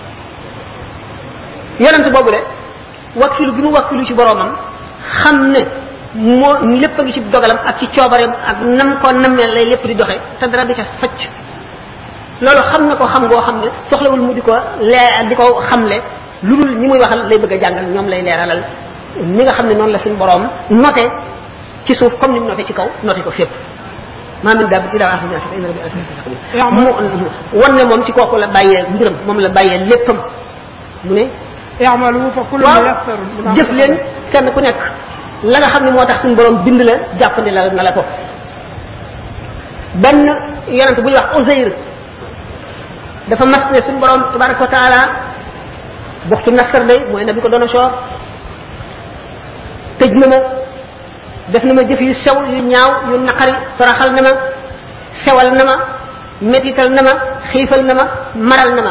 [SPEAKER 1] yonente boobu le wakkilu bi mu wakkilu ci boromam xam ne moo lépp a ngi ci dogalam ak ci coobareem ak nam ko nammee lay lépp di doxe te dara du ca facc loolu xam na ko xam ngoo xam ne soxlawul mu di ko di ko xamle lu dul ñi muy waxal lay bëgg a jàngal ñoom lay leeralal ni nga xam ne noonu la suñu borom noté ci suuf comme ni mu noté ci kaw noté ko fépp maa min dabbatin illa huwa akhidhun bi nasiyatiha mu wan ne moom ci kooku la bàyyee mbiram moom la bàyyee léppam mu ne
[SPEAKER 2] i'malu fa kullu muyassarun
[SPEAKER 1] jëf leen kenn ku nekk la nga xam ne moo tax suñu borom bind la jàppandi la na la ko benn yonent bu ñuy wax Uzayr dafa mas ne suñu borom tabaraka wa taala waxtu nasar day mooy nabi ko doon a soor tëj na ma def na ma jëf yu sew yu ñaaw yu naqari toroxal na ma sewal na ma métital na ma xiifal na ma maral na ma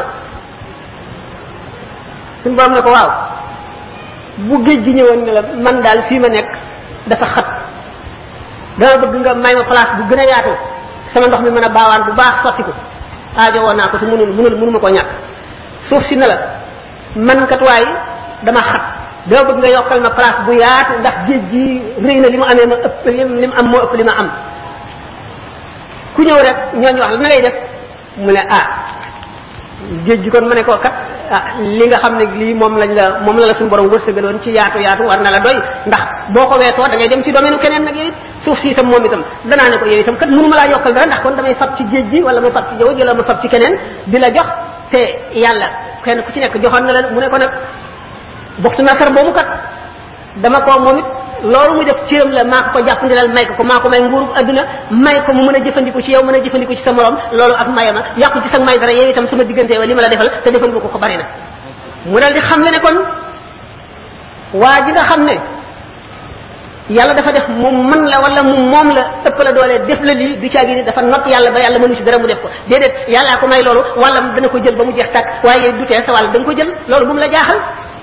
[SPEAKER 1] suñu borom ne ko waaw bu géej gi ñëwoon ne la man daal fii ma nekk dafa xat dama bëgg nga may ma place bu gën a yaatu sama ndox mi mën a baawaan bu baax sotti ko aajo woon naa ko te mënu ma ko ñàkk suuf si ne la man kat waay dama xat dama bëgg nga yokkal ma place bu yaatu ndax géej gi rëy na li mu amee ma ëpp li mu am moo ëpp li ma am ku ñëw rek ñooñu wax la na ngay def mu ne géej gi kon ma ne ko kat li nga xam ne lii moom la suñu borom wërsëgaloon ci yaatu war na la doy ndax boo ko weesoo da ngay dem ci domaine keneen nag yow it suuf si itam moom itam danaa ne ko yow itam kat mënu ma laa yokkal dara ndax kon damay fab ci géej gi wala ma fab ci jaww ji wala ma fab ci keneen di la jox te yàlla kenn ku ci nekk joxoon na la mu ne ko nag bokk na sar boobu kat dama ko moom it loolu mu def cëram la maa ko jàppandilal may ko maa ko may nguurub adduna may ko mu mën a jëfandiku ci yow mën a jëfandiku ci sa morom loolu ak mayama yàqu ci sa may dara yow itam sama diggante wa li ma la defal te defal nga ko bari na mu dal di xam le ne kon waa ji nga xam ne yàlla dafa def moom man la wala moom la ëpp la doole def la lii du caagi ni dafa not yàlla ba yàlla mënu ci dara mu def ko déedéet yàllaa ko may loolu wala dana ko jël ba mu jeex tàkk waaye du tee sa wàll da nga ko jël loolu bu mu la jaaxal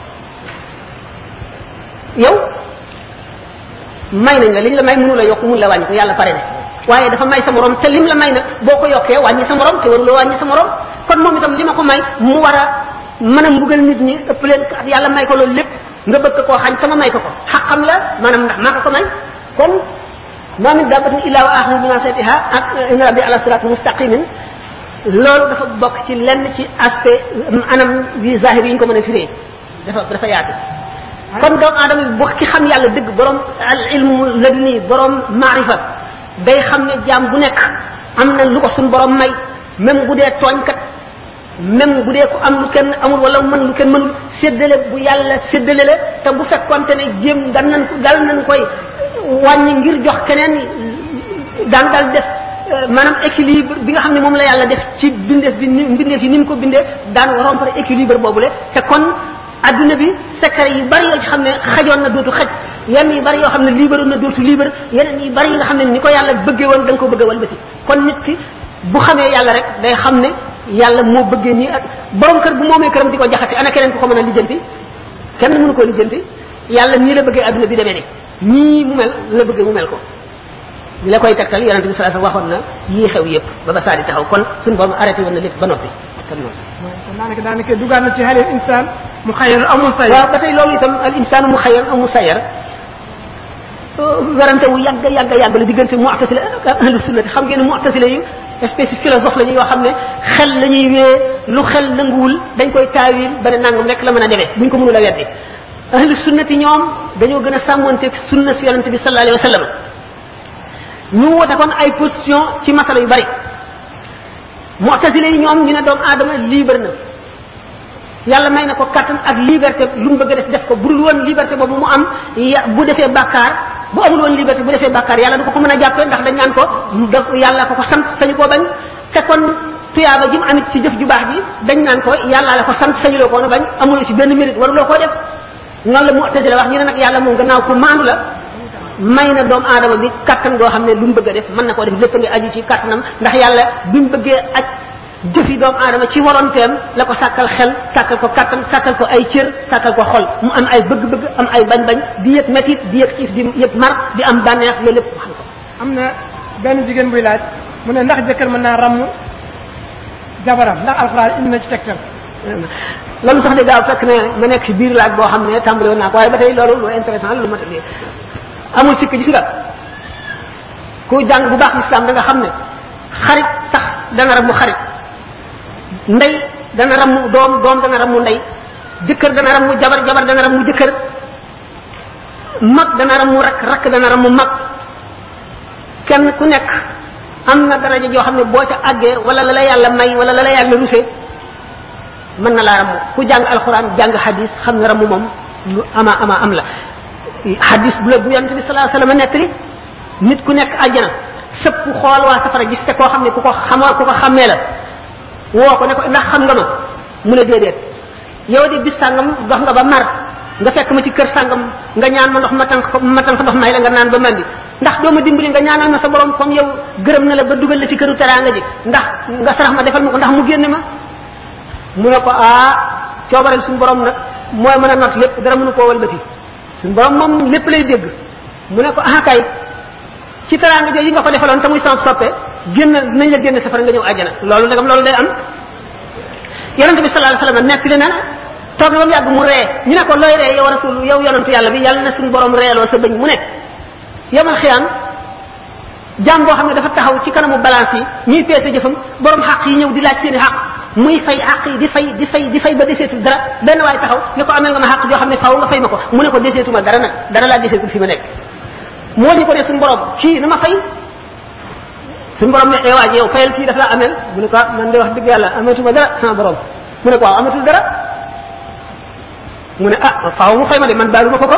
[SPEAKER 1] yow may nañ la liñ la may mënu la yokk mënu la wàññi ko yàlla pare na waaye dafa may sa morom te lim la may nag boo ko yokkee wàññi sa morom te waruloo wàññi sa morom kon moom itam li ma ko may mu war a mën a mbugal nit ñi ëpp leen yàlla may ko loolu lépp nga bëgg koo xañ sama may ko xaqam la maanaam ndax maa ko may kon ma min dabbatin illa wa akhidhun bi nasiyatiha ak inna rabbi ala siratin mustaqimin loolu dafa bokk ci lenn ci aspect anam bi zahir yi ñu ko mën a firee dafa yaatu kon doomu aadama bi bu ki xam yàlla dëgg borom al ilmu laduni borom maarifa day xam ne jaam bu nekk am na lu ko suñ borom may même bu dee tooñkat même bu dee ko am lu kenn amul wala mën lu kenn mënul séddale bu yàlla séddale la te bu fekkonte ne jéem dal nañ koy wàññi ngir jox keneen daan dal def maanaam équilibre bi nga xam ne moom la yàlla def ci bindeef yi ni mu ko bindee daan rompre équilibre boobule te kon adduna bi secret yu bari yoo xam ne xajoon na dootu xaj yenn yu bari yoo xam ne libre na dootu libre yeneen yu bari yi nga xam ne ni ko yàlla bëggee woon da nga ko bëgg a walbati kon nit ki bu xamee yàlla rek day xam ne yàlla moo bëggee nii ak borom kër bu moomee këram di ko jaxate ana keneen ku ko mën a lijjanti kenn mënu koo lijjanti yàlla nii la bëggee adduna bi demee ni nii mu mel la bëggee mu mel ko li la koy tegtal yonente bi sallallahu alayhi wasallam waxoon na yii xew yëpp ba saa di taxaw kon suñu borom arrêté woon na lépp ba noppi kan noonu
[SPEAKER 2] daanaka dugaat na ci xale insaan mu xayar amul sayar
[SPEAKER 1] waaw ba tey loolu itam al insaan mu xayar amul sayar werante wu yàgg la diggante mu'tazila ak ahlu sunnati xam ngeen ne mu'tazila yi espèce philosophe la ñu yoo xam ne xel la ñuy wee lu xel nanguwul dañ koy taawil ba ne nangam rek la mën a demee buñ ko mënul a weddi ahlu sunnati ñoom dañoo gën a sàmmonteeg sunna si yonente bi sallallahu alayhi wa sallam ñu wote kon ay position ci masala yu bari mu'tazila yi ñoom ñu ne doomu aadama libre na yàlla may na ko kattan ak liberté lu mu bëgg a def ko bu dul woon liberté boobu mu am bu defee bàkkaar bu amul woon liberté bu defee bàkkaar yàlla du ko mën a jàppee ndax dañ naan ko yàlla ko sant sañu koo bañ te kon tuyaaba ji mu amit ci jëf ju baax ji dañ naan ko yàlla la ko sant sañuloo ko na bañ amuloo ci benn mérite waruloo koo def noonu la Mu'tazila wax ñu ne nag yàlla moom gannaaw ko maandu la may na doomu aadama bi kattan goo xam ne lu mu bëgg a def mën na koo def lépp nga aju ci kattanam ndax yàlla bi mu bëggee aj jëfi doomu aadama ci volontéem la ko sàkkal xel sàkkal ko kattan sàkkal ko ay cër sàkkal ko xol mu am ay bëgg-bëgg am ay bañ-bañ di yëg métit di yëg xiif di yëg mar di am bànneex loolu lépp xam ko
[SPEAKER 2] am na benn jigéen buy laaj mu ne ndax jëkkër mën naa ràmm jabaram ndax alxuraan indi na ci tegtal
[SPEAKER 1] loolu sax de gaaw fekk ne ma nekk ci biir laaj boo xam ne tàmbali woon naa ko waaye ba tey loolu lu intéressant lu ma tëddee amul sikk gis nga ku jàng bu baax l'islam da nga xam ne xarit sax dana ràmm xarit ndey dana ràmm doom dana ràmm ndey jëkkër dana ràmm jabar dana ràmm jëkkër mag dana ràmm rakk dana ràmm mag kenn ku nekk am na daraja joo xam ne boo ca àggee wala la la yàlla may wala la la yàlla ruse mën na laa ràmm ku jàng alxuraan jàng hadis xam nga ràmm moom lu ama am la hadis bu la bu yonent bi sallallahu alayhi wasallam nettali nit ku nekk àjjana sëpp xool waa safara gis te koo xam ne ku ko xàmmee la woo ko ne ko ndax xam nga ma mu ne déedéet yow de bis sàngam dox nga ba mar nga fekk ma ci kër sàngam nga ñaan ma ndox ma tan ndox may la nga naan ba mandi ndax doo ma dimbali nga ñaanal ma sa borom comme yow gërëm na la ba dugal la ci këru teraanga ji ndax nga sarax ma defal ma ko ndax mu génne ma mu ne ko coobareel suñu borom nag mooy mën a not lépp dara mënu koo walbati suñu borom moom lépp lay dégg mu ne ko kay ci teraanga jooju yi nga ko defaloon te muy sama soppe nañ la génne safara nga ñëw àjjana loolu ndegam loolu day am yonente bi sallallahu alayhi wasallam nekk li na toog na ba mu yàgg mu ree ñu ne ko looy ree yow rasul yow yonentu yàlla bi yàlla na suñu borom reeloo sa bëñ mu ne yamal xiyaam jaam boo xam ne dafa taxaw ci kanamu balance yi ñuy peese jëfam borom xaq yi ñëw di laaj seeni xaq muy fay xaq yi di fay ba deseetul dara benn waay taxaw ne ko amel nga ma xaq joo xam ne faaw nga fay ma ko mu ne ko deseetuma dara nag dara laa deseetul fi ma nekk moo ñu ko ne suñu borom kii na ma fay suñu borom ne waaj yow fayal kii daf la amel mu ne ko man de wax dëgg yàlla amatuma dara sama borom mu ne ko waaw amatul dara mu ne faaw mu fay ma de man baaluma ko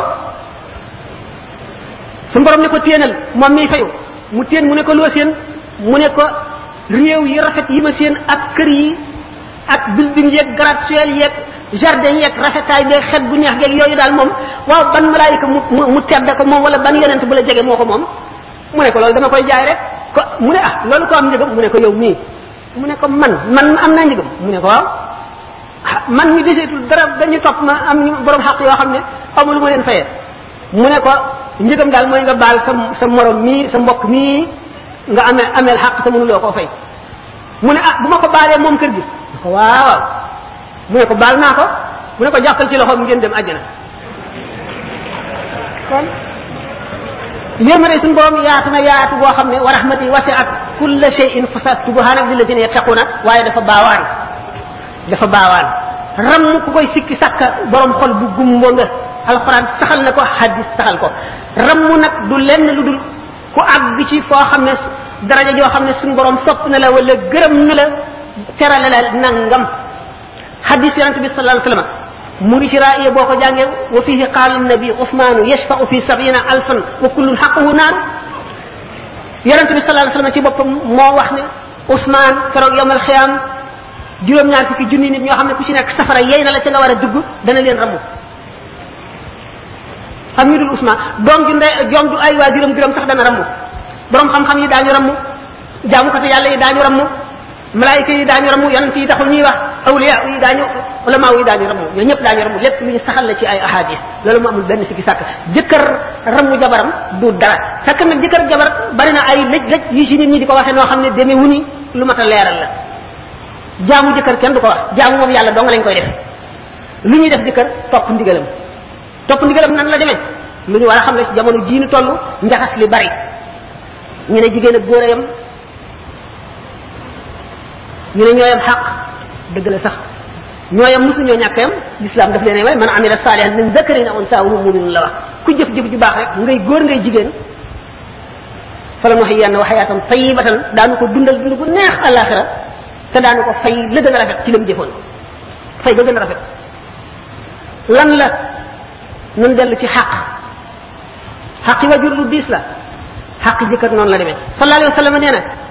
[SPEAKER 1] suñu borom ne ko téenal moom miy fayu mu téen mu ne ko loo seen mu ne ko réew yi rafet yi ma seen ak kër yi ak building yeeg gratte-ciel yeeg jardin yeeg rafetaay beeg xet bu neex geeg yooyu daal moom waaw ban malaayika mu tedd ko moom wala ban yonent bu la jege moo ko moom mu ne ko loolu dama koy jaay rek ko mu ne loolu ko am njëgam mu ne ko yow mii mu ne ko man am naa njëgam mu ne ko waaw man mi deseetul dara dañu topp ma am borom xaq yoo xam ne xawma lu ma leen fayee mu ne ko njëgam daal mooy nga baal sa morom mii sa mbokk mii nga ameel xaq te mënuloo koo fay mu ne bu ma ko baalee moom kër gi mu ko waaw mu ne ko baal naa ko mu ne ko jàppal ci loxoom ngeen dem àjjana kon yéema ne suñu borom yaatu na yaatu boo xam ne wa rahmati wasi'at kulla shay'in fasaktubuha lillazina yattaquna waaye dafa baawaan ram ku koy sikki sàkka borom xol bu gumbo nga alquran saxal na ko hadis saxal ko ram nag du lenn lu dul ku àgg ci foo xam ne daraja joo xam ne suñu borom sopp na la wala gërëm na la terale la nangam hadis yonente bi sallallahu alayhi wasallam mu ngi ci raaya boo ko jàngee wa fihi qaala an-nabi Usmaanu yashfa'u fi 70,000 wa kullun haqquhu naar yonente bi sallallahu alayhi wasallam ci boppam moo wax ne Usmaan keroog yawmal xiyaam juróom-ñaar fukki junni nit ñoo xam ne ku ci nekk safara yey na la ca nga war a dugg dana leen ramu xam ñu dul Usmaan doom ju ay waajuram gërëm sax dana ramu borom xam-xam yi daañu ramu jaamukati yàlla yi daañu ramu malaayika yi daañu ramu yonent yi taxul ñuy wax awliya yi daañu ulama yi daañu ramu ñoo ñëpp daañu ramu lépp lu ñu saxal la ci ay ahadis loolu mu amul benn sikki sàkk jëkkër ramu jabaram du dara fekk nag jëkkër jabar bari na ay lëj yi ci nit ñi di ko waxee noo xam ne demee wuni lu mat a leeral la jaamu jëkkër kenn du ko wax jaamu moom yàlla dong lañ koy def lu ñuy def jëkkër topp ndigalam nan la demee lu ñu war a xam ne ci jamono jii ñu toll njaxas li bari ñu ne jigéen ak góor a yam ñu ne ñooyam xaq dëgg la sax ñooyam mosuñoo ñàkk yam l'islam daf leen way man amila salihan min zakarin aw unsa wa huwa mu'minun la wax ku jëf-jëf ju baax rek ngay góor ngay jigéen falanuhyiyannahu hayatan tayyibatan daanu ko dundal dund bu neex àllaxira te daanu ko fay la gën a rafet ci lam jëfoon fay ba gën a rafet lan la nun dellu ci xaqi wajur lu diis la xaqi jëkkër noonu la demee sallallahu alayhi wa sallam nee na